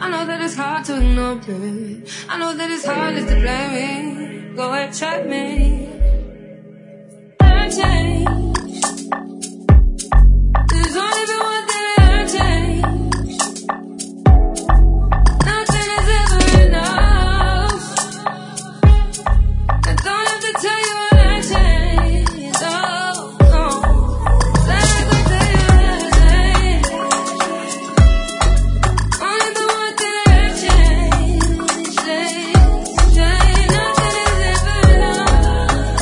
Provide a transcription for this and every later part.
I know that it's hard to ignore, baby. I know that it's heartless to blame me. Go ahead, try me. I changed. There's only been one thing that I changed. Nothing is ever enough. I don't have to tell you what I changed. Oh, oh. Then I go tell you what I changed. Only the one thing that I changed. Change. Nothing is ever enough.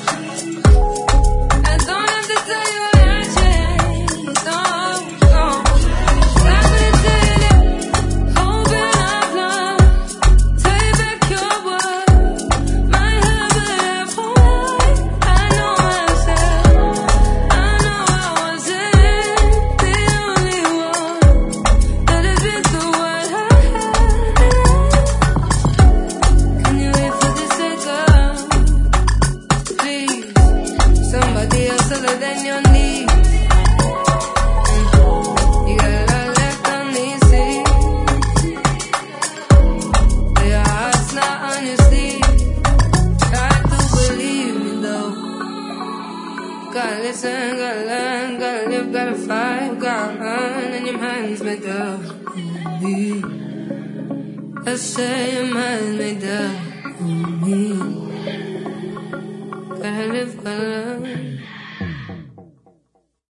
I don't have to tell you what I changed. Oh, oh. I'm gonna tell you, hoping I've learned. Take back your word. My habit of hope. I know myself. I know I wasn't the only one that has been through what I had. Can you wait for this second? Please, somebody else other than your needs. You got a lot left on these seats. Your heart's not on your sleeve. Try to believe me though. Gotta listen, gotta learn, gotta live, gotta fight, gotta earn, and your mind's made up. Me. Let's say your mind's made up. Me. Gotta live, gotta